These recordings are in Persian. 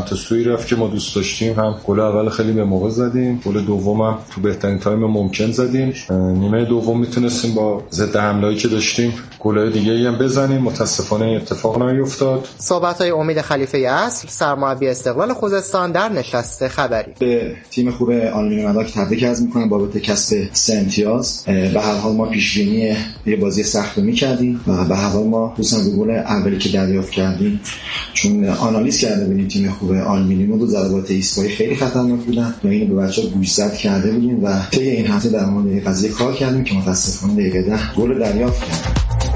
سمت سوی رفت که ما دوست داشتیم. هم گل اول خیلی به موقع زدیم، گل دومم تو بهترین تایم ممکن زدیم. نیمه دوم میتونستیم با ضد حمله‌ای که داشتیم گل‌های دیگه‌ای هم بزنیم، متاسفانه این اتفاق نیفتاد. صحبت‌های امید خلیفه اصل، سرمربی استقلال خوزستان در نشست خبری. به تیم خوب آلومینیوم ملاک تبریک عرض می‌کنم بابت کسب 3 امتیاز. به هر حال ما پیش‌بینی یه بازی سخت رو می‌کردیم و به هر حال ما خصوصا به گل اولی که دریافت کردیم، چون آنالیز کرده بودیم تیم خوب آلومینیوم رو ضربات ایستگاهی خیلی خطرناک بودن و اینو به بچه‌ها گوشزد کرده بودیم و طی این هفته در مورد این قضیه کار کردیم که متأسفانه دقیقه 10 گل دریافت کردیم.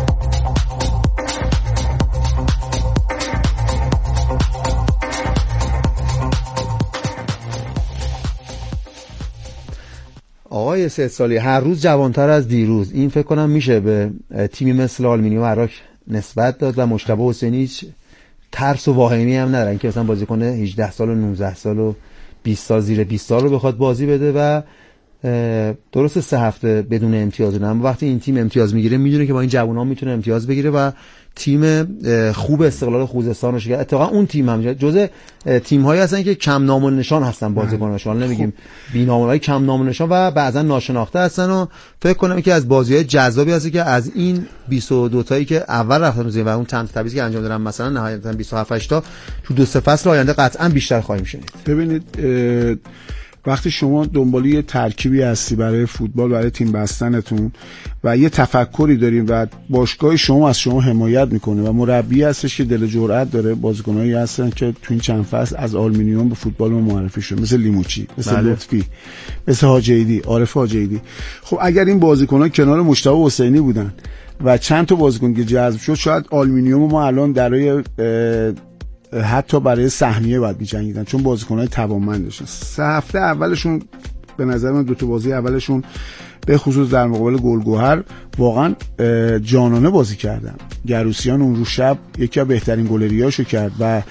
آقای 3 سالی هر روز جوانتر از دیروز، این فکر کنم میشه به تیمی مثل آلومینیوم عراق نسبت داد و مجتبی حسینی هیچ ترس و واهمی هم ندارن که مثلا بازیکن 18 سال و 19 سال و 20 سال زیر 20 سال رو بخواد بازی بده و درست 3 هفته بدون امتیاز نه، اما وقتی این تیم امتیاز میگیره میدونه که با این جوونا میتونه امتیاز بگیره و تیم خوب استقلال خوزستان رو شکست. اتفاقا اون تیم هم جزء تیم‌هایی هستن که کم نام و نشان هستن بازیکناشون، نمیگیم بی‌نام، کم نام و نشان و بعضا ناشناخته هستن و فکر کنم که از بازی‌های جذابی هست که از این 22 تایی که اول رفتن روزی و اون تمثیل تبعیضی که انجام دادن مثلا نهایتا 27 تا تو 2 فصل آینده قطعا بیشتر خواهیم شنید. ببینید وقتی شما دنبال یه ترکیبی هستی برای فوتبال، برای تیم بستنتون و یه تفکری داریم و باشگاه شما از شما حمایت میکنه و مربی هستش که دل جرأت داره، بازیکنایی هستن که تو این چند فصل از آلومینیوم به فوتبال ما معرفی شد، مثل لیموچی، مثل لطفی، مثل حاجیدی، عارف حاجیدی. خب اگر این بازیکن‌ها کنار مجتبی حسینی بودن و چند تا بازیکن که جذب شد، شاید آلومینیوم ما الان درای حتی برای سهمیه باید می‌جنگیدن، چون بازیکن‌های توانمند داشتن. 3 هفته اولشون به نظر من 2 تا بازی اولشون به خصوص در مقابل گلگهر واقعا جانانه بازی کردن. گروسیان اون رو شب یکی از بهترین گلریاشو کرد و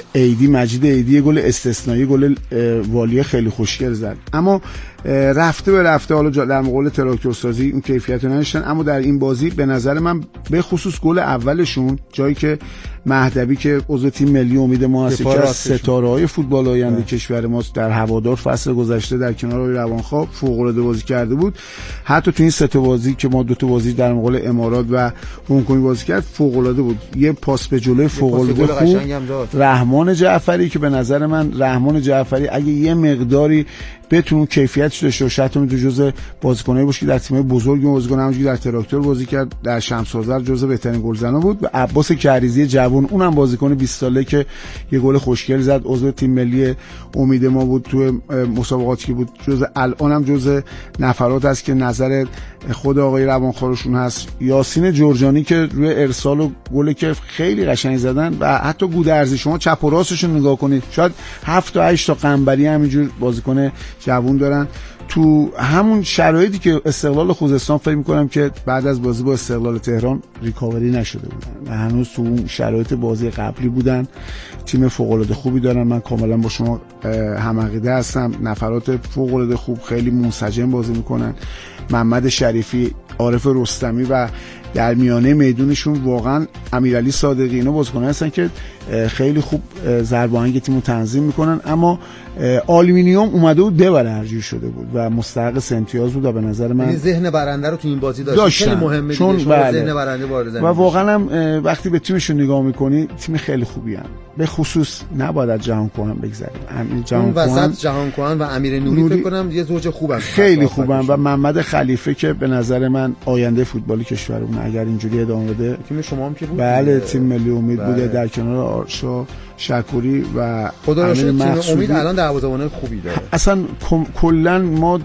مجید ایدی گل استثنایی، گل والیه خیلی خوشگل زد. اما رفته به رفته حالا در مقابل تراکتورسازی اون کیفیت رو نداشتن، اما در این بازی به نظر من به خصوص گل اولشون، جایی که مهدوی که عضو تیم ملی امید ما هست، که از ستاره‌های فوتبال آینده کشور ماست، در هوادار فصل گذشته در کنار آقای روانخواب فوق‌العاده بازی کرده بود. حتی تو این 3 تا بازی که ما 2 تا بازی در مقابل امارات و هنگ کنگ بازی کرد فوق‌العاده بود. یه پاس به جلوی فوق‌العاده خوب رحمان جعفری که به نظر من رحمان جعفری اگه یه مقداری بتونه کیفیتش داشته باشه، حتی میتونه جزء بازیکنایی باشه که در تیم‌های بزرگ بازیکن، همونجوری در تراکتور بازی کرد، در شمس آذر جزء بهترین گلزنا بود. و عباس کریزی جوان، اونم بازیکن 20 ساله که یه گل خوشگل زد، عضو تیم ملی امید ما بود تو مسابقاتی که بود، جزء الانم جزء نفرات است که نظر خود آقای روانخوارشون هست. یاسین جرجانی که روی ارسال و گلی که خیلی قشنگ زدن و حتی گودرزی، شما چپ و راستشون نگاه کنید شاید 7 تا 8 تا قنبری همینجور بازیکن جوون دارن. تو همون شرایطی که استقلال خوزستان فکر می‌کنم که بعد از بازی با استقلال تهران ریکاوری نشده بودن و هنوز تو اون شرایط بازی قبلی بودن. تیم فوق‌العاده خوبی دارن، من کاملا با شما هم عقیده هستم. نفرات فوق‌العاده خوب، خیلی منسجم بازی میکنن. محمد شریفی، عارف رستمی و در میانه میدونشون واقعا امیرعلی صادقی، اینا بازیکنان هستن که خیلی خوب ضرب آهنگ تیمو تنظیم میکنن. اما آلومینیوم اومده بود ببره، هرجور شده بود و مستحق 3 امتیاز بود و به نظر من ذهن برنده رو تو این بازی داشت. خیلی مهمه چون ذهن برنده وارد زمین و واقعا هم وقتی به تیمشون نگاه میکنی تیم خیلی خوبی ان. به خصوص نباید از جهان کهن بگذریم. جهان کهن، جهان کهن و امیر نوری فکر کنم یه زوج خوبن، خیلی خوبن و محمد خلیفه که به نظر من آینده فوتبال کشورمون اگر اینجوری ادامه بده. تیم شما هم که بود؟ بله، تیم ملی امید بوده در کنار آرشا شکوری و خدا را شکر. تیم امید الان دروازه‌بان خوبی داره. اصلا کلا ما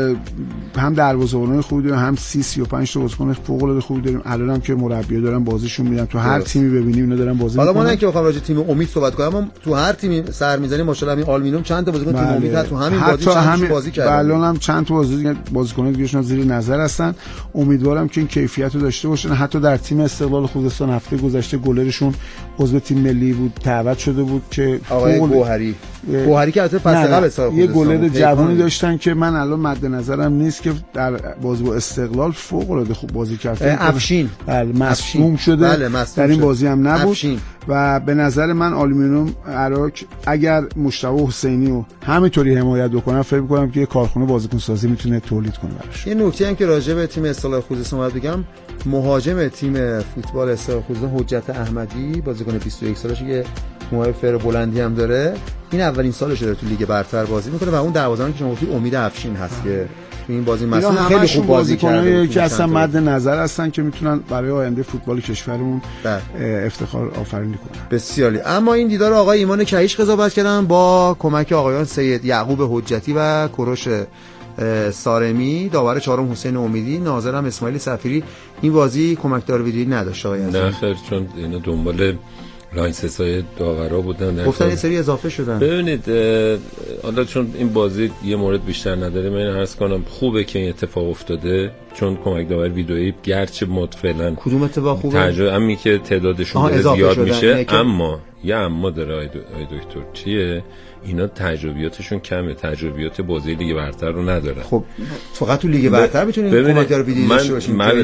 هم دروازه‌بان خوبی داریم، هم 35 تا بازیکن فوق‌العاده خوبی داریم. الان هم که مربی‌ها دارن بازیشون میدن، تو هر تیمی ببینیم اینا دارن بازی میکنن. حالا ما نه که بخوام راجع تیم امید صحبت کنم، اما تو هر تیمی سر می‌زنیم ماشاءالله همین آلومینیوم چند تا بازیکن تیم امید هست، تو همین بازی کردن. الان هم چند تا بازیکن دیگه‌شون زیر نظر هستن. امیدوارم که این کیفیت رو داشته باشن. حتی در تیم استقلال خوزستان هفته گذشته گلرشون عضو تیم ملی بود، دعوت شده بود که آقای گوهری گوهری که البته فصل قبل سال یه گلر جوانی داشتن که من الان مد نظرم نیست که در بازی با استقلال فوق العاده خوب بازی کرد. افشین مصدوم شده. بله در این بازی هم نبود افشین. و به نظر من آلومینیوم عراق اگر مجتبی حسینی رو همینطوری حمایت بکنن فکر می‌کنم که یه کارخونه بازیکن سازی میتونه تولید کنه براش. یه نکته هم که راجع به تیم استقلال خوزستان باید بگم، مهاجم تیم فوتبال استقلال خوزستان حجت احمدی، بازیکن 21 سالشه که موهای فر بلندی هم داره، این اولین سالشه داره تو لیگ برتر بازی میکنه و اون دروازه‌بان که شما گفتید امید افشین هست که تو این بازی مثلا خیلی خوب بازی کرده که اصلا مد نظر هستن که میتونن برای آینده فوتبال کشورمون افتخار آفرینی کنن. بسیاری. اما این دیدار آقای ایمان کیش قضاوت کردن با کمک آقایان سید یعقوب حجتی و کوروش سارمی، داور چهارم حسین امیدی، ناظرم اسماعیل صفیری. این بازی کمکدار ویدیویی نداشت آقای نه خیر، چون اینا دنبال لاینسس‌های داورا بودن، گفتن یه سری اضافه شدن. ببینید حالا چون این بازی یه مورد بیشتر نداره، من عرض کنم خوبه که این اتفاق افتاده، چون کمک داور ویدئویی گرچه فعلا کدوم اتفاق خوبه؟ ترجمه همین که تعدادشون زیاد میشه، اما یه اما داره آی دکتر چیه؟ اینا تجربیاتشون کمه، تجربیات بازی لیگ برتر رو ندارن. خب فقط تو لیگ برتر میتونین کمکدار ویدیویی داشته باشین. من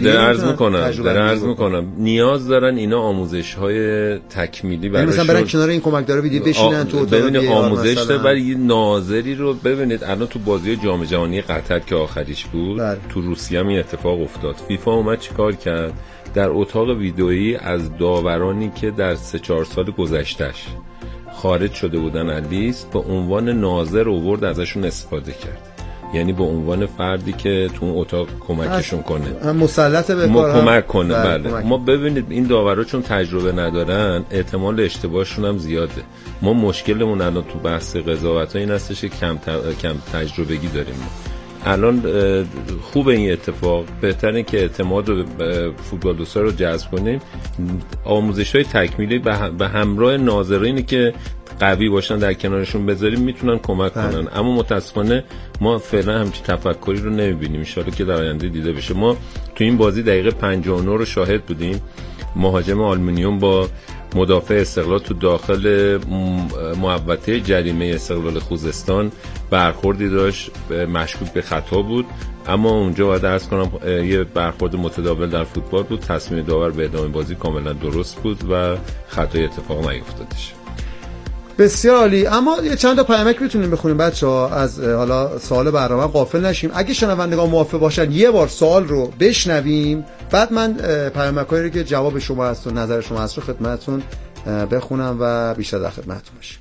عرض میکنم نیاز دارن اینا آموزش‌های تکمیلی براشون، مثلا برن کنار این کمکدار ویدیویی بشینن تو اتاق ببینید آموزش ده برای یه ناظری رو. ببینید الان تو بازی جام جهانی قطر که آخریش بود تو روسیه هم این اتفاق افتاد. فیفا اومد چیکار کرد؟ در اتاق ویدئویی از داورانی که در 3-4 سال گذشتهش خارج شده بودن از لیست به عنوان ناظر آورد، ازشون استفاده کرد. یعنی به عنوان فردی که تو اون اتاق کمکشون کنه، مسلط به کمک کنه. بله. ما ببینید این داورا چون تجربه ندارن، احتمال اشتباهشون هم زیاده. ما مشکلمون الان تو بحث قضاوت‌ها این هستش که کم تجربگی داریم. الان خوب این اتفاق، بهتره که اعتماد فوتبال دوستا رو جذب کنیم، آموزش‌های تکمیلی به همراه ناظرینی که قوی باشن در کنارشون بذاریم، میتونن کمک کنن. اما متاسفانه ما فعلا همچین تفکری رو نمیبینیم، ان شاءالله که در آینده دیده بشه. ما تو این بازی دقیقه 59 رو شاهد بودیم، مهاجم آلومینیوم با مدافع استقلال تو داخل محوطه جریمه استقلال خوزستان برخوردی داشت، مشکوک به خطا بود، اما اونجا باید عرض کنم یه برخورد متداول در فوتبال بود. تصمیم داور به ادامه بازی کاملا درست بود و خطای اتفاق نیفتادش. بسیار عالی. اما چند تا پیامک میتونیم بخونیم بچه‌ها، از حالا سوال برنامه غافل نشیم. اگه شنوندگان موافق باشن یه بار سوال رو بشنویم، بعد من پیامکایی رو که جواب شما هست و نظر شما هست رو خدمتتون بخونم و بیشتر در خدمتتون باشیم.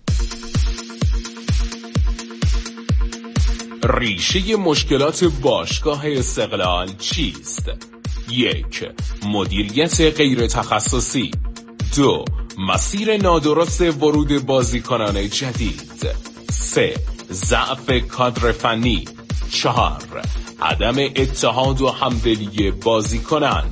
ریشه مشکلات باشگاه استقلال چیست؟ 1. مدیریت غیر تخصصی. 2. مسیر نادرست ورود بازیکنان جدید. 3. ضعف کادر فنی. 4. عدم اتحاد و همدلی بازیکنان.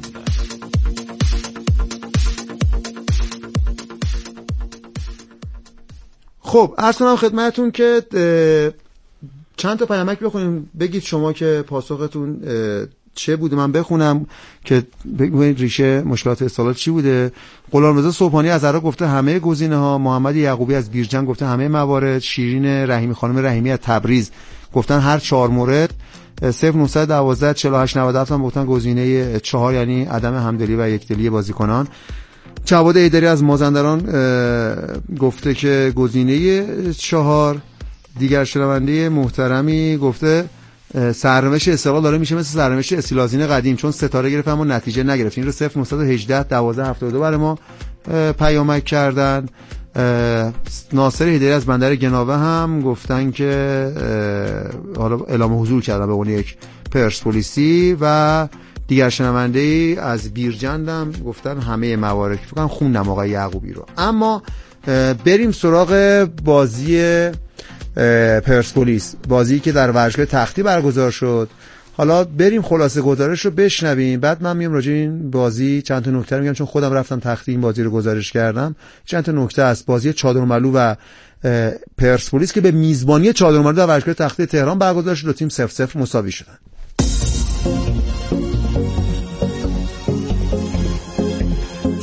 خب عرض کنم خدمتتون که چند تا پیامک بخونیم، بگید شما که پاسختون چه بوده، من بخونم که بگید ریشه مشکلات استقلال چی بوده. غلامرضا صبحانی از عراق گفته همه گزینه‌ها. محمد یعقوبی از بیرجن گفته همه موارد. شیرین رحیمی خانم رحیمی از تبریز گفتن هر 4 مورد. 0912 48 97 هم گفتن گزینه 4، یعنی عدم همدلی و یکدلی بازیکنان. جواد ایدری از مازندران گفته که گزینه 4. دیگر شنونده محترمی گفته سرنوشت استقلال داره میشه مثل سرنوشت استیلازین قدیم، چون ستاره گرفت اما نتیجه نگرفت. این رو 0918 1272 برای ما پیامک کردن. ناصر هدیری از بندر گناوه هم گفتن که حالا اعلام حضور کردن به عنوان یک پرسپولیسی و دیگر شنونده ای از بیرجند هم گفتن همه موارد. فکر کنم خوندم آقای یعقوبی رو. اما بریم سراغ بازی پرسپولیس، بازی که در ورزشگاه تختی برگزار شد. حالا بریم خلاصه گزارش رو بشنویم، بعد من میام راجع این بازی چند تا نکته میگم، چون خودم رفتم تختی این بازی رو گزارش کردم. چند تا نکته است. بازی چادرملو و پرسپولیس که به میزبانی چادرملو در ورزشگاه تختی تهران برگزار شد، دو تیم 0-0 مساوی شدن.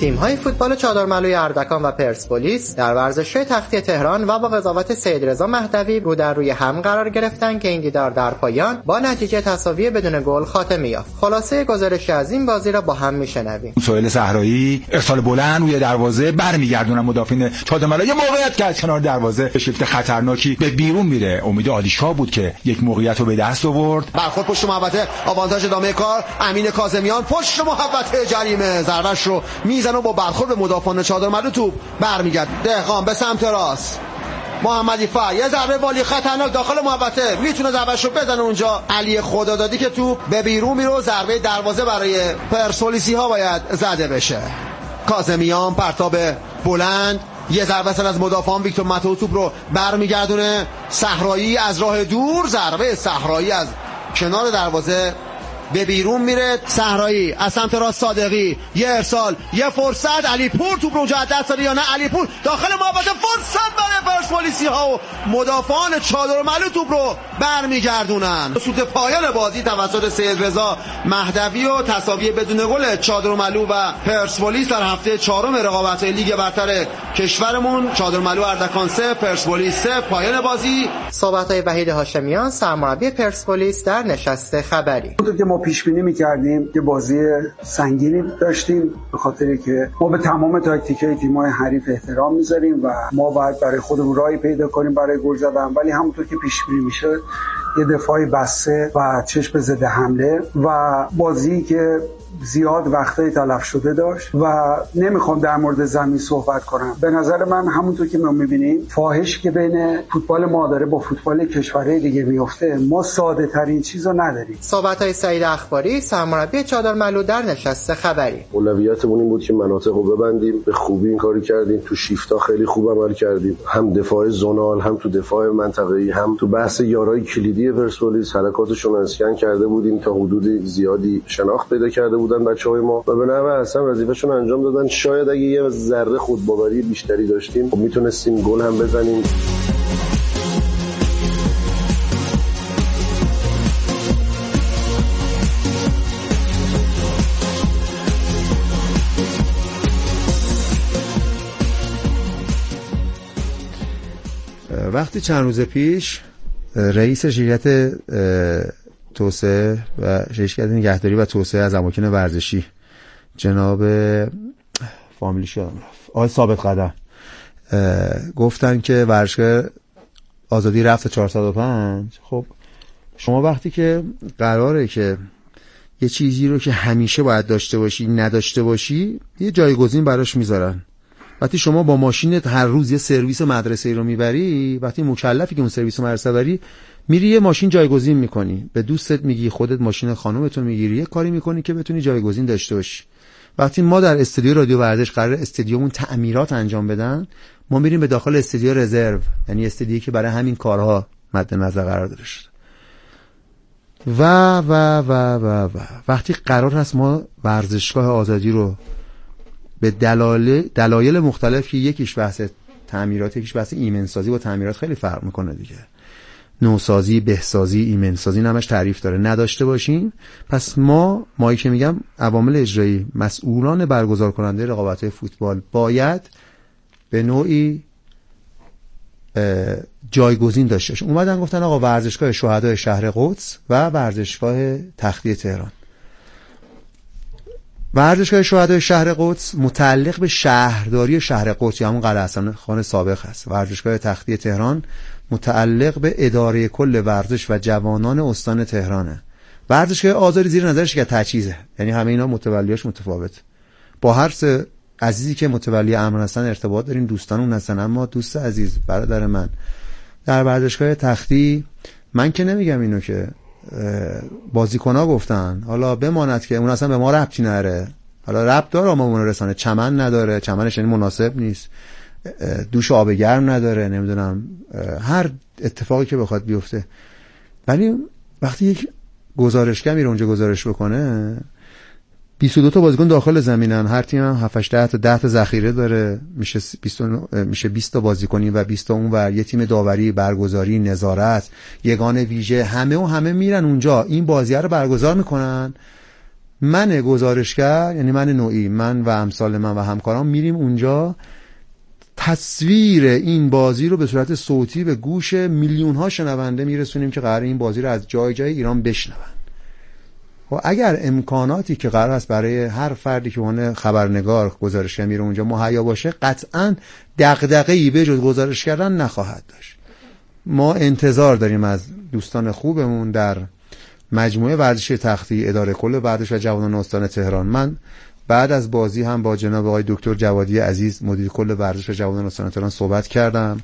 تیم‌های فوتبال چادرملوی اردکان و پرسپولیس در ورزشگاه تختی تهران و با قضاوت سیدرضا مهدوی رو در روی هم قرار گرفتن که این دیدار در پایان با نتیجه تساوی بدون گل خاتمه یافت. خلاصه گزارش از این بازی را با هم میشنویم. سهیل صحرایی ارسال بلند روی دروازه برمیگردونن مدافعین چادرملو، یه موقعیت که از کنار دروازه به شکل خطرناکی به بیرون میره. امید عالیشاه بود که یک موقعیت رو به دست آورد. برخورد پشت محوطه، آوانتاژ ادامه کار، امین کاظمیان پشت محوطه جریمه ضربه‌اش رو میزنه و با برخورد به مدافعان چادرملو توپ برمیگرد. دهقان به سمت راست، محمدی فر یه ضربه والی خطرناک داخل محوطه، میتونه ضربه‌اش رو بزنه اونجا. علی خدادادی که توپ به بیرون میره، ضربه دروازه برای پرسپولیسی ها باید زده بشه. کاظمیان پرتاب بلند، یه ضربه سر از مدافعان ویکتور ماتو توپ رو برمیگردونه. صحرایی از راه دور، ضربه صحرایی از کنار دروازه به بیرون میره. صحرایی از سمت راست صادقی، یه ارسال، یه فرصت، علی پور توپ رو اونجا از دست داره یا نه؟ علی پور داخل محوطه، فرصت برای پرسپولیسی ها و مدافعان چادرملو توپ رو برمیگردونن. سوت پایان بازی توسط سیدرضا مهدوی و تساوی بدون گل چادرملو و پرسپولیس در هفته چهارم رقابت لیگ برتر کشورمون. چادرملو اردکان 3 پرسپولیس 3. پایان بازی. صحبت‌های وحید هاشمیان سرمربی پرسپولیس در نشست خبری. ما پیش بینی می‌کردیم که بازی سنگینی داشتیم، به خاطری که ما به تمام تاکتیک‌های تیم‌های حریف احترام می‌ذاریم و ما باید برای خودمون راهی پیدا کنیم برای گل زدن، ولی همونطور که پیش بینی میشه یه دفاعی بسته و چشم ضد حمله و بازی که زیاد وقتای تلف شده داشت و نمیخوام در مورد زمین صحبت کنم. به نظر من همونطور که ما میبینیم فاحش که بین فوتبال ما داره با فوتبال کشورهای دیگه میفته، ما ساده ترین چیزو نداریم. صحبت‌های سعید اخباری سرمربی چادرملو در نشست خبری. اولویتمون این بود که مناطق رو ببندیم، به خوبی این کاری کردیم، تو شیفتا خیلی خوب عمل کردیم، هم دفاع زونال، هم تو دفاع منطقه‌ای، هم تو بحث یارای کلیدی پرسپولیس حرکاتشون رو اسکن کرده بودیم، تا حدود زیادی شناخت پیدا کرده بودن بچه‌های ما و به نحو احسن وظیفه‌شون انجام دادن. شاید اگه یه ذره خودباوری بیشتری داشتیم خب میتونستیم گل هم بزنیم. وقتی چند روز پیش رئیس شرکت توسعه و شرکت نگهداری و توسعه از اماکن ورزشی جناب فامیلیش آقای ثابت قدم گفتن که ورزشگاه آزادی رفت 405. خب شما وقتی که قراره که یه چیزی رو که همیشه باید داشته باشی نداشته باشی، یه جایگزین براش میذارن. وقتی شما با ماشینت هر روز یه سرویس مدرسه‌ای رو میبری، وقتی مکلفی که اون سرویس مدرسه بری، میری یه ماشین جایگزین میکنی، به دوستت میگی، خودت ماشین خانومتون میگیری، یه کاری میکنی که بتونی جایگزین داشته باشی. وقتی ما در استودیو رادیو ورزش قرار استودیومون تعمیرات انجام بدن، ما میریم به داخل استودیو رزرو، یعنی استودیویی که برای همین کارها مد نظر قرار داده شده. و وقتی قرار هست ما ورزشگاه آزادی رو به دلایل مختلف که یکیش بحث تعمیرات، یکیش بحث ایمنسازی، با تعمیرات خیلی فرق میکنه دیگه، نوسازی، بهسازی، ایمنسازی نمش تعریف داره، نداشته باشیم، پس مایی که میگم عوامل اجرایی، مسئولان برگزار کننده رقابت‌های فوتبال باید به نوعی جایگزین داشته باشه. اومدن گفتن آقا ورزشگاه شهدای شهر قدس و ورزشگاه تختی تهران. ورزشگاه شهدای شهر قدس متعلق به شهرداری شهر قدس یا همون قلعه حسن خان سابق هست. ورزشگاه تختی تهران متعلق به اداره کل ورزش و جوانان استان تهرانه. ورزشگاه آزادی زیر نظر شرکت تجهیزه، یعنی همه اینا متولیاش متفاوت. با هر سه عزیزی که متولی امر هستن ارتباط داریم، دوستان اون هستن، اما دوست عزیز برادر من در ورزشگاه تختی، من که نمیگم اینو که بازیکن‌ها گفتن حالا بماند که اون اصلا به ما ربطی نداره، حالا ربط داره اما اون رسانه چمن نداره، چمنش یعنی مناسب نیست، دوش آب گرم نداره، نمیدونم هر اتفاقی که بخواد بیفته. ولی وقتی یک گزارشگر میره اونجا گزارش بکنه، 22 تا بازیکن داخل زمینن، هر تیم هم 7 8 تا 10 تا ذخیره داره، میشه 20 تا بازیکنی و 20 تا اونور، یه تیم داوری، برگزاری، نظارت، یگان ویژه، همه میرن اونجا این بازی رو برگزار میکنن من گزارشگر، یعنی من نوعی، من و امثال من و همکاران میریم اونجا تصویر این بازی رو به صورت صوتی به گوش میلیون ها شنونده میرسونیم که قرار این بازی رو از جای جای ایران بشنون. و اگر امکاناتی که قرار است برای هر فردی که اون خبرنگار گزارشگر میره اونجا مهیا باشه، قطعاً دغدغه‌ای به جز گزارش کردن نخواهد داشت. ما انتظار داریم از دوستان خوبمون در مجموعه ورزشی تختی اداره کل ورزش و جوانان استان تهران. من بعد از بازی هم با جناب آقای دکتر جوادی عزیز مدیر کل ورزش و جوانان استان تهران صحبت کردم.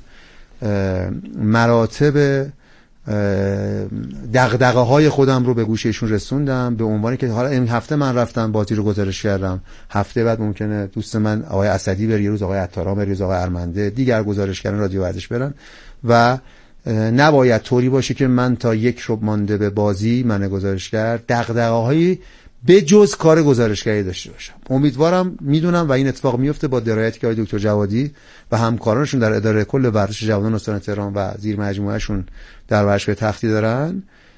مراتب دغدغه‌های خودم رو به گوش ایشون رسوندم، به عنوانی که حالا این هفته من رفتم بازی رو گزارش کردم، هفته بعد ممکنه دوست من آقای اسدی بره، یه روز آقای عطاران بره، یه روز آقای ارمنده، دیگر گزارشگران رادیو ورزش برن و نباید طوری باشه که من تا یک ربع مانده به بازی من گزارشگر دغدغه‌هایی به جز کار گزارشگری داشته باشم. امیدوارم، میدونم و این اتفاق میفته با درایتی که آقای دکتر جوادی و همکارانشون در اداره کل ورزش جوانان استان تهران و زیر مجموعهشون در ورزشگاه تختی دارن،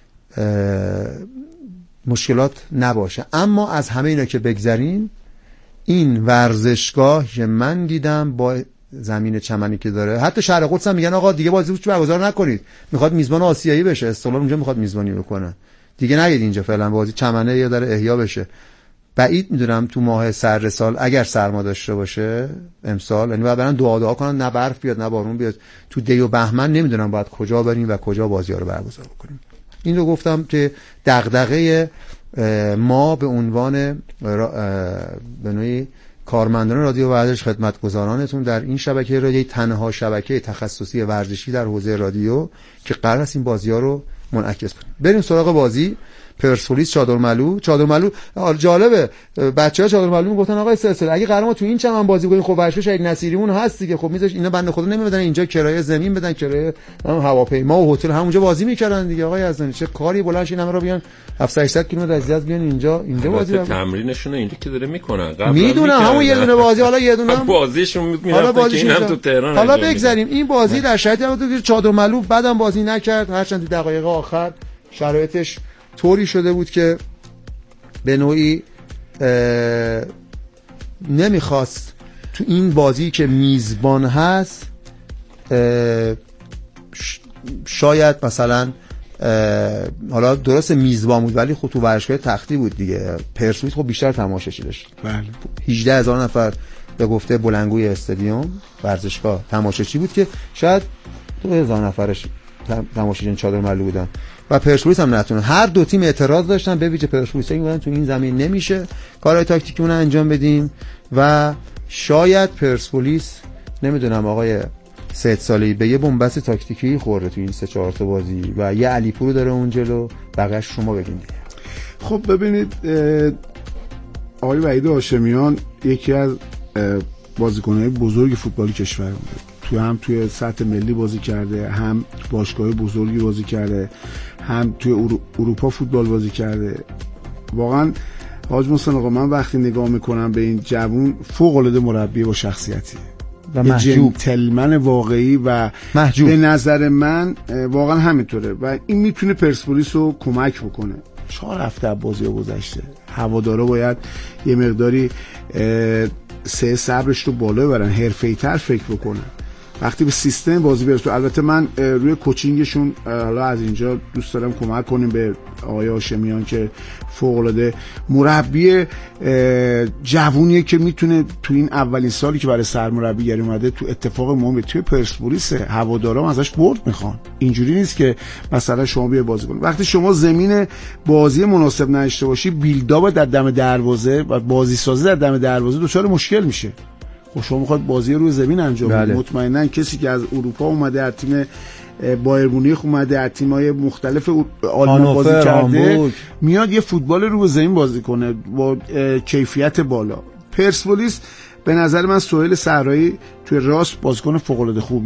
مشکلات نباشه. اما از همه اینا که بگذریم، این ورزشگاه که من دیدم با زمین چمنی که داره، حتی شهر قدس هم میگن آقا دیگه بازی رو برگزار نکنید، میخواد میزبان آسیایی بشه، استقلال اونجا میخواد میزبانی بکنه، دیگه نگید اینجا فعلا بازی چمنه یا داره احیا بشه. بعید میدونم تو ماه سرد سال اگر سرما داشته باشه امسال، یعنی باید برن دعا کنن نه برف بیاد نه بارون بیاد، تو دی و بهمن نمیدونم باید کجا بریم و کجا بازی‌ها رو برگزار بکنیم. این رو گفتم که دغدغه ما به عنوان به نوعی کارمندان رادیو ورزش، خدمتگزارانتون در این شبکه رادیویی، تنها شبکه تخصصی ورزشی در حوزه رادیو که قرار است این بازی‌ها رو منعکس کنیم. بریم سراغ بازی پرسپولیس چادرملو. جالبه بچه‌ها چادرملو میگفتن آقای سلسله اگه قرار ما تو این چمن بازی کنیم، خب ورزشگاه شهید نصیریمون هست دیگه، خب میذاش اینا بنده خدا نمیدن اینجا کرایه زمین بدن، کرایه هواپیما و هتل همونجا بازی میکردن دیگه. آقای یزدانی چه کاری بلندش این همه رو بیان 700 کیلومتر از یزد بیان اینجا بازی تمرینشون اینجا که داره میکنن، قبلا میدونم همون یه دونه بازی، حالا یه دونه بازیشون میرفت که اینم تو تهران. حالا بگذاریم این بازی در شرایطی بود که چادرملو بعدم بازی نکرد، هرچند تو دقایق آخر شرایطش طوری شده بود که به نوعی نمیخواست تو این بازی که میزبان هست، شاید مثلا حالا درست میزبان بود ولی خب تو ورزشگاه تختی بود دیگه، پرسپولیس خب بیشتر تماشاچی داشت. بله 18000 نفر به گفته بلندگوی استادیوم ورزشگاه تماشاچی بود که شاید 2000 نفرش تماشاچی چادرملو بودن و پرسپولیس هم نتونه. هر دو تیم اعتراض داشتن، به ویژه پرسپولیس میگن تو این زمین نمیشه کارهای تاکتیکی اون انجام بدیم و شاید پرسپولیس نمیدونم آقای سید صالحی به یه بنبست تاکتیکی خورده تو این 3-4 تا بازی و یه علیپور داره اون جلو، بقیه‌اش شما بگین دیگه. خب ببینید آقای وحید هاشمیان یکی از بازیکن‌های بزرگ فوتبال کشور بوده، هم توی سطح ملی بازی کرده، هم باشگاه بزرگی بازی کرده، هم توی اروپا فوتبال بازی کرده. واقعا حاج محسن آقا من وقتی نگاه میکنم به این جوون، فوق‌العاده مربی با شخصیتی و جنتلمن واقعی و محجوب. به نظر من واقعا همینطوره و این میتونه پرسپولیس رو کمک بکنه. 4 هفته بازی گذشته، هوادارا باید یه مقداری صبرش رو بالا ببرن، حرفه‌ای‌تر فکر بکنن وقتی به سیستم بازی برسه. البته من روی کوچینگشون حالا از اینجا دوست دارم کمک کنیم به آقای هاشمیان که فوق‌العاده مربی جوونیه که میتونه تو این اولین سالی که برای سرمربیگری اومده تو اتفاق مهمی توی پرسپولیس هوادارا ازش برد میخوان. اینجوری نیست که مثلا شما بیا بازی کنید، وقتی شما زمین بازی مناسب نداشته باشی، بیلداپ در دم دروازه و بازی سازی در دم دروازه دچار مشکل میشه. و شما میخواد بازی روی زمین انجام بدید. مطمئنا کسی که از اروپا اومده، از تیم بایر مونیخ اومده، از تیم‌های مختلف آلمان بازی کرده، میاد یه فوتبال روی زمین بازی کنه با کیفیت بالا. پرسپولیس به نظر من سهیل صحرایی توی راست بازیکن فوق‌العاده خوبیه.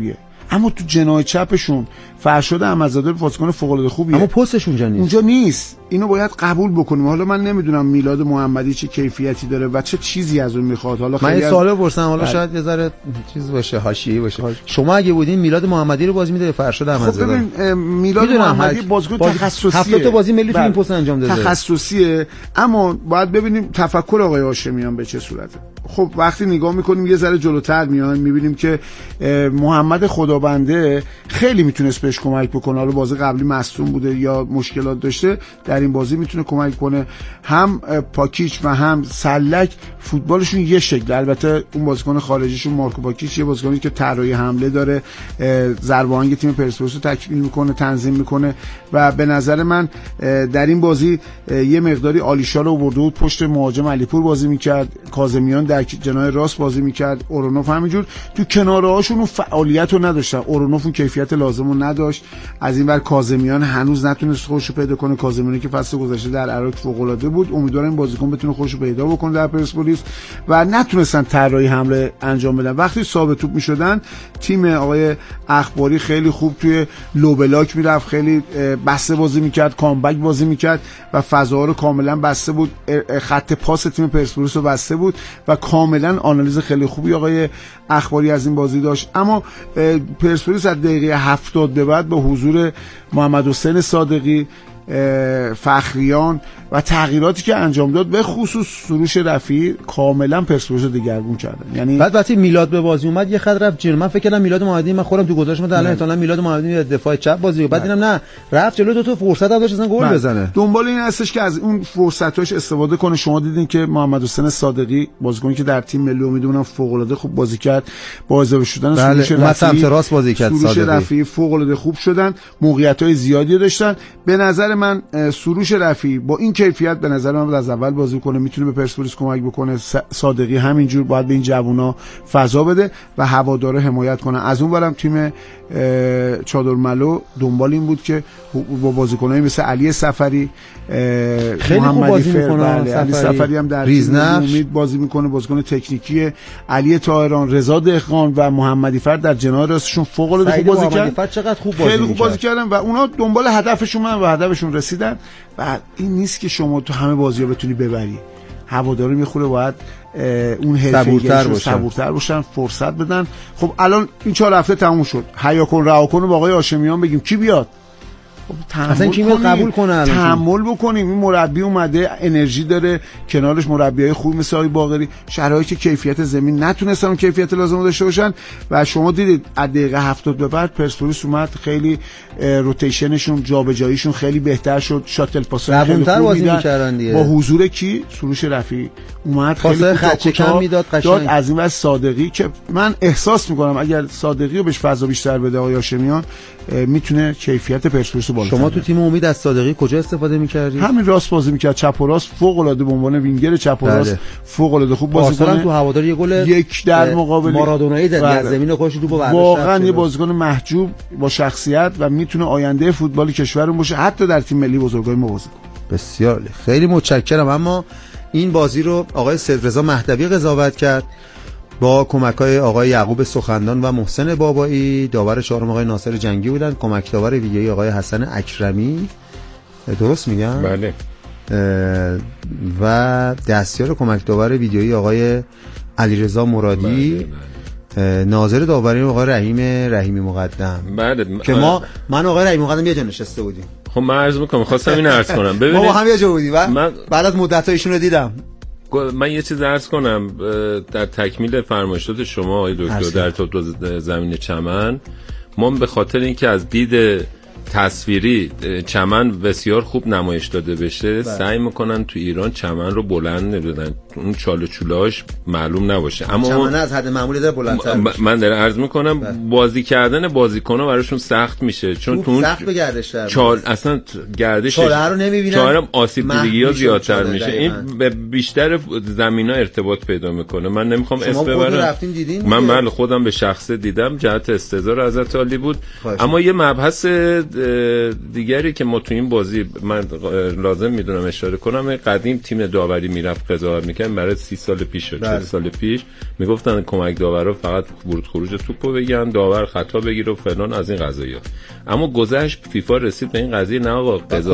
اما تو جناح چپشون فرشاد احمدزاده بازیکن فوق العاده خوبیه، اما پستش اونجا نیست. اینو باید قبول بکنیم. حالا من نمیدونم میلاد محمدی چه کیفیتی داره و چه چیزی از اون میخواد. حالا من یه سوال بپرسم، حالا شاید یه ذره چیز باشه، حاشیه‌ای باشه. شما اگه بودین میلاد محمدی رو بازی میدید فرشاد احمدزاده؟ خب ببین میلاد محمدی بازیکن تخصصیه، 7 تا بازی ملی تو این پست انجام داده، تخصصیه. اما باید ببینیم تفکر آقای هاشمیان به چه صورته. خب وقتی نگاه میکنیم یه ذره جلوتر میایم میبینیم که محمد خدابنده خیلی میتونست بهش کمک بکنه. حالا بازی قبلی مصدوم بوده یا مشکلات داشته، در این بازی میتونه کمک کنه. هم پاکیچ و هم سلک فوتبالشون یه شکل. البته اون بازیکن خارجیشون مارکو پاکیچ یه بازیکنی که طراحی حمله داره، ضربه آهنگ تیم پرسپولیس رو تکمیل میکنه، تنظیم میکنه و به نظر من در این بازی یه مقداری آلیشا رو آورده بود پشت مهاجم علیپور بازی میکرد، کاظمیان در جناح راست بازی میکرد، اورونوف همینجور. تو کناره‌هاشون اون فعالیت رو نداشتن، اورونوف اون کیفیت لازم رو نداشت. از این ور کاظمیان هنوز نتونست خودش رو پیدا کنه. کاظمیانی که فصل گذشته در عراق فوق‌العاده بود، امیدوارم این بازیکن بتونه خودش رو پیدا بکنه در پرسپولیس و نتونستن طراحی حمله انجام بدن. وقتی ثابت توپ میشدن تیم آقای اخباری خیلی خوب توی لو بلاک میرفت، خیلی بسته بازی میکرد، کامبک بازی میکرد و فضاها رو کاملا بسته بود، خط پاس تیم پرسپولیس رو بسته بود و کاملا آنالیز خیلی خوبی آقای اخباری از این بازی داشت. اما پرسپولیس از دقیقه 70 به بعد با حضور محمد حسین صادقی، فخریان و تغییراتی که انجام داد، به خصوص سروش رفیعی، کاملا پرسپولیس رو دگرگون کردن. یعنی بعد وقتی میلاد به بازی اومد یه خط رفت جلو. من فکر کردم میلاد محمدی، من خودم تو گذاشتم الان احتمالاً میلاد محمدی میاد دفاع چپ بازی، بعد دیدم نه رفت جلو، دو تا فرصت هم داشت اصلا گل بزنه. دنبال این هستش که از اون فرصتاش استفاده کنه. شما دیدین که محمد حسین صادقی بازیکنی که در تیم ملی امیدوارم فوق العاده خوب بازی کرد، با اضافه شدن سروش رفیعی سمت راست بازی کرد، سروش رفیعی فوق العاده خوب شدن، موقعیت‌های زیادی داشتن. به نظر من سروش رفیعی با این کیفیت به نظر من از اول بازی کنه، میتونه به پرسپولیس کمک بکنه. صادقی همینجور باید به این جوونا فضا بده و هواداره حمایت کنه. از اون برم تیم چادرملو دنبال این بود که با بازیکنایی مثل علی صفری، خیلی خوب بازی میکنه، علی صفری هم در امید بازی میکنه، بازیکن تکنیکی، علی طاهران، رضا دهقان و محمدی فرد در جناح راستشون فوق العاده خوب بازی کردن، چقدر خوب بازی کردن و اونا دنبال هدفشون و هدفشون رسیدن. و این نیست که شما تو همه بازی‌ها بتونی ببری. هواداری میخوره باید اون حرفه‌ای‌شون صبورتر باشن، فرصت بدن. خب الان این 4 هفته تموم شد، حیا کن رها کن با آقای هاشمیان بگیم کی بیاد؟ اصلا کی میاد قبول کنه؟ تحمل بکنیم. این مربی اومده، انرژی داره، کنارش مربیای خوب مثل آقای باقری، شرایط کیفیت زمین نتونستن اون کیفیت لازم داشته باشن و شما دیدید از دقیقه 70 به بعد پرسپولیس اومد، خیلی روتیشنشون، جابجاییشون خیلی بهتر شد، شاتل پاس‌ها خیلی خوب بازی می‌کردن دیگه. با حضور کی؟ سروش رفیعی اومد، خیلی خطکم میداد، قشنگ از این واسه صادقی که من احساس می‌کنم اگر صادقی رو بهش فضا بیشتر بده آقای هاشمیان میتونه کیفیت پرسپولیس رو شما تو تیم امید از صادقی کجا استفاده می‌کردید؟ همین راست بازی می‌کرد، چپ و راست فوق‌العاده به عنوان وینگر چپ و راست فوق‌العاده خوب بازی کنه. تو هواداری یه گل یک در مقابل مارادونایی زد از زمین خودش توپو برداشت. واقعا یه بازیکن محجوب با شخصیت و میتونه آینده فوتبال کشورمون باشه، حتی در تیم ملی بزرگای ما بازی کنه. بسیار خیلی متشکرم. اما این بازی رو آقای سیدرضا مهدوی قضاوت کرد با کمک‌های آقای یعقوب سخندان و محسن بابایی. داور چهارم آقای ناصر جنگی بودن، کمک داور ویژه‌ای آقای حسن اکرمی، درست میگم؟ بله. و دستیار کمک داور ویدیویی آقای علیرضا مرادی. بله. ناظر داوری آقای رحیمی مقدم. بله. که من آقای رحیمی مقدم یه جا نشسته بودیم. خب من عرض می‌کنم، خواستم این عرض کنم. ببینید ما با هم یه جا بودیم بعد از مدت‌ها ایشون رو دیدم. من یه چیز عرض کنم در تکمیل فرمایشات شما آقای دکتر در توپ زمین چمن، ما به خاطر اینکه از دید تصویری چمن بسیار خوب نمایش داده بشه سعی میکنن تو ایران چمن رو بلند نمیدن، اون چاله چولاش معلوم نباشه، اما چمن از حد معمولی داره بلندتر بشه. من دارم عرض میکنم بازی کردن بازیکن‌ها براشون سخت میشه، چون تو اون سخت به گردش اصلا گردش چاله رو نمیبینن، چاله آسیب دیدگی‌ها زیادتر میشه. این به بیشتر زمینا ارتباط پیدا میکنه. من نمیخوام اسم ببرم، من بله خودم به شخصه دیدم، جهت استحضار ازت عالی بود. اما یه مبحث دیگری که ما تو این بازی من لازم میدونم اشاره کنم، قدیم تیم داوری میرفت قضاوت میکرد می‌کردیم برای 30 سال پیش 40 سال پیش میگفتن کمک داورا فقط ورود خروج توپو بگن، داور خطا بگیره و فلان از این قضایا. اما گذشت فیفا رسید به این قضیه نه آقا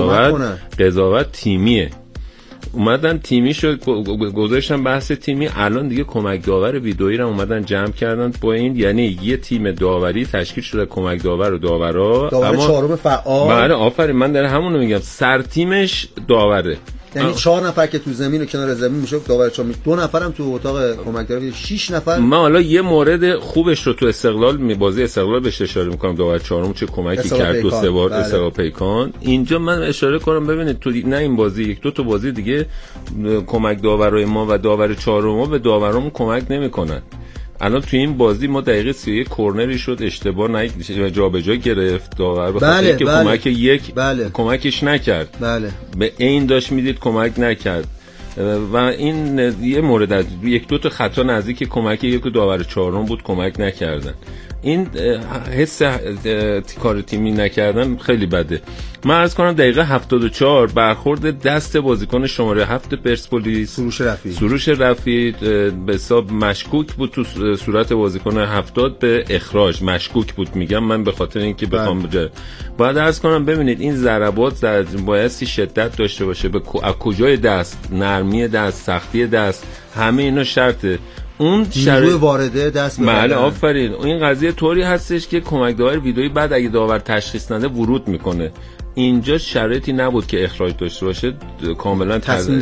قضاوت تیمیه. اومدن تیمی شد، گذاشتن بحث تیمی. الان دیگه کمک داور ویدئویی رو اومدن جمع کردن با این، یعنی یه تیم داوری تشکیل شده، کمک داور و داور چهارم فعال. بله آفرین، من دارم همون رو میگم، سر تیمش داوره. یعنی 4 نفر که تو زمین و کنار زمین میشه داور، 2 نفرم تو اتاق کمک داوری، 6 نفر. من حالا یه مورد خوبش رو تو استقلال بازی استقلال بهش اشاره میکنم، داور چهارم چه کمکی کرد 2-3 بار استقلال پیکان. اینجا من اشاره کنم ببینید تو نه این بازی، یک دو تا بازی دیگه کمک داورای ما و داور چهارم ما به داورامون کمک نمیکنن. الان تو این بازی ما دقیقه 31 کورنری شد اشتباه جابجا گرفت داور به خاطر که کمک کمکش نکرد. به این داشت میدید کمک نکرد و این یه مورد از یک دو تا خطا نزدیک کمک یک داور چهارم بود کمک نکردن. این حس کار تیمی نکردن خیلی بده. من عرض کنم دقیقه 74 برخورد دست بازیکن شماره 7 پرسپولیس سروش رفیع به حساب مشکوک بود تو صورت بازیکن 70 به اخراج مشکوک بود. میگم من به خاطر اینکه بخوام باید عرض کنم ببینید این ضربات بایستی شدت داشته باشه، به کجای دست، نرمی دست، سختی دست، همه اینا شرطه. اون نیروی وارده دست بله آفرین. این قضیه طوری هستش که کمک داور ویدئویی بعد اگه داور تشخیص نده ورود میکنه. اینجا شرایطی نبود که اخراج داشته باشه، کاملا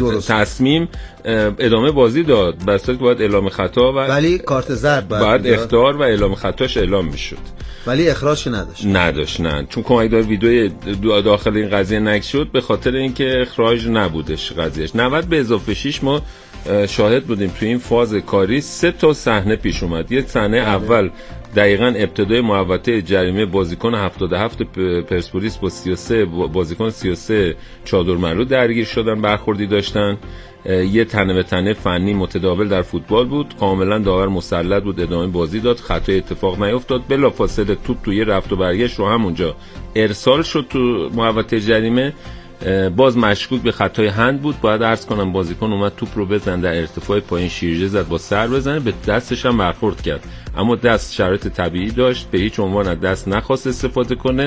تصمیم ادامه بازی داد، بس که باید اعلام خطا ولی کارت زرد بعد اخطار و اعلام خطاش اعلام میشد، ولی اخراجی نداشت نه، چون کمک داور ویدئویی داخل این قضیه نشد به خاطر اینکه اخراج نبودش قضیهش. 90 به اضافه 6 ما شاهد بودیم تو این فاز کاری 3 تا صحنه پیش اومد. یک صحنه اول دقیقاً ابتدای محوطه جریمه بازیکن 77 پرسپولیس با 33 بازیکن 33 چادرملو درگیر شدن، برخوردی داشتن. یه تنه به تنه فنی متداول در فوتبال بود، کاملا داور مسلط بود، ادامه بازی داد، خطای اتفاق نیفتاد. بلافاصله توپ توی رفت و برگشت رو همونجا ارسال شد تو محوطه جریمه. باز مشکوک به خطای هند بود. باید عرض کنم بازیکن اومد توپ رو بزنه در ارتفاع پایین، شیرجه زد با سر بزنه، به دستش هم برخورد کرد، اما دست شرایط طبیعی داشت، به هیچ عنوان از دست نخواست استفاده کنه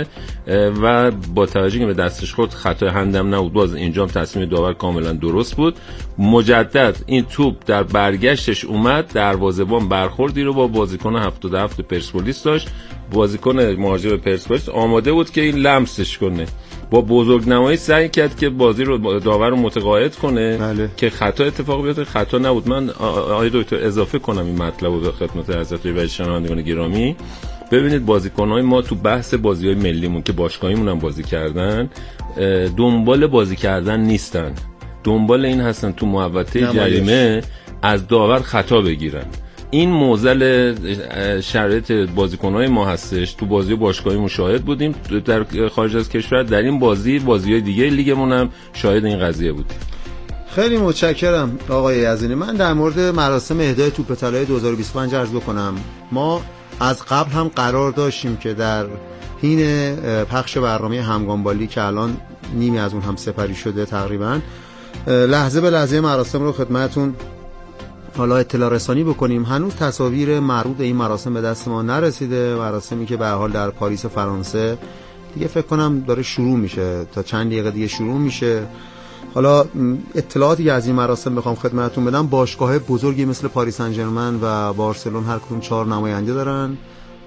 و با توجه که به دستش خورد خطای هندم نبود. باز اینجا هم تصمیم داور کاملا درست بود. مجدد این توپ در برگشتش اومد، دروازه‌بان برخوردی رو با بازیکن 77 پرسپولیس داشت. بازیکن مهاجم پرسپولیس آماده بود که این لمسش کنه، با بزرگنمایی سعی کرد که بازی رو داور رو متقاعد کنه که خطا اتفاق بیفته، خطا نبود. من آقای دکتر اضافه کنم این مطلب رو به خدمت حضرت و شنوندگان گرامی. ببینید بازیکن‌های ما تو بحث بازی‌های ملیمون که باشگاهیمون هم بازی کردن دنبال بازی کردن نیستن، دنبال این هستن تو محوطه جریمه از داور خطا بگیرن. این معضل شرایط بازیکن‌های ما هستش. تو بازی باشگاهی مشاهد بودیم در خارج از کشور، در این بازی‌های دیگه لیگمون هم شاهد این قضیه بودیم. خیلی متشکرم آقای یزینی. من در مورد مراسم اهدای توپ طلای 2025 عرض بکنم. ما از قبل هم قرار داشتیم که در حین پخش برنامه همگامبالی که الان نیمی از اون هم سپری شده تقریبا، لحظه به لحظه مراسم رو خدمتتون حالا اطلاع رسانی بکنیم. هنوز تصاویر مربوط به این مراسم به دست ما نرسیده. مراسمی که به هر حال در پاریس فرانسه دیگه فکر کنم داره شروع میشه، تا چند دقیقه دیگه شروع میشه. حالا اطلاعاتی که از این مراسم بخوام خدمتتون بدم، باشگاه بزرگی مثل پاریس سن ژرمن و بارسلون هر کدوم 4 نماینده دارن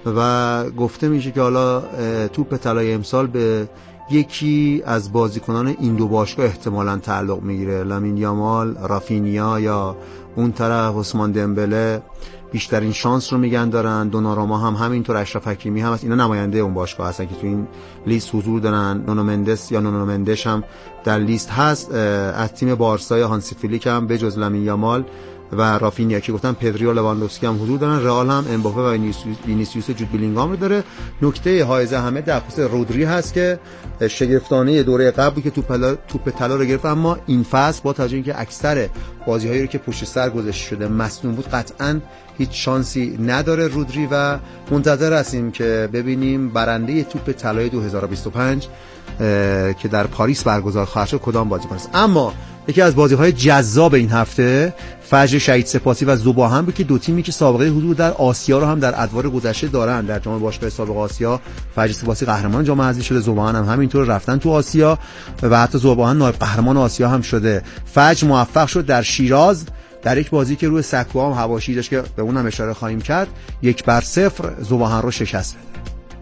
و گفته میشه که حالا توپ طلای امسال به یکی از بازیکنان این دو باشگاه احتمالاً تعلق میگیره. لامین یامال، رافینیا یا اون طرف عثمان دمبله بیشترین شانس رو میگن دارن. دوناروما هم همینطور، اشرف حکیمی هم هست. اینا نماینده اون باشگاه هستن که تو این لیست حضور دارن. نونو مندش هم در لیست هست. از تیم بارسا هانسی فلیک هم به جز لامین یامال و رافینیا که گفتن پدری و لواندوفسکی هم حضور دارن. رئال هم امباپه و وینیسیوس جود بلینگام رو داره. نکته حائز همه در خصوص رودری هست که شگفتانه دوره قبلی که توپ طلا رو گرفت، اما این فصل با توجه اینکه اکثر بازی‌هایی رو که پشت سر گذاشته شده مصدوم بود قطعاً هیچ شانسی نداره رودری و منتظر هستیم که ببینیم برنده توپ طلای 2025 که در پاریس برگزار خواهد شد کدام بازیکن است. اما یکی از بازی‌های جذاب این هفته فجر شهید سپاسی و ذوباهن بود که دو تیمی که سابقه حضور در آسیا رو هم در ادوار گذشته دارن. در جام باشگاه سابق آسیا فجر سپاسی قهرمان جام حذفی شده، ذوباهن هم همینطور رفتن تو آسیا و حتی ذوباهن نایب قهرمان آسیا هم شده. فجر موفق شد در شیراز در یک بازی که روی سکوها هم حواشی داشت که به اونم اشاره خواهیم کرد 1-0 ذوباهن رو شکست بده.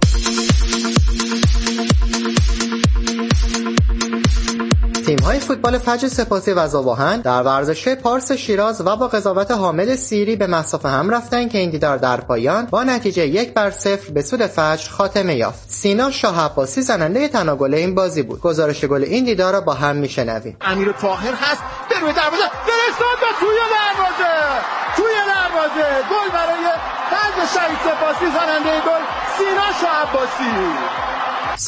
تیم‌های فوتبال فجر سپاسی و ذوباهن در ورزشگاه پارس شیراز و با قضاوت حامد سیری به مصاف هم رفتن که این دیدار در پایان با نتیجه 1-0 به سود فجر خاتمه یافت. سینا شاه عباسی زننده تنها گل این بازی بود. گزارش گل این دیدار را با هم میشنویم. امیر طاهر هست به روی دروازه فرستاد و توی دروازه گل برای فجر شهید سپاسی. زننده گل سینا شاه عباسی.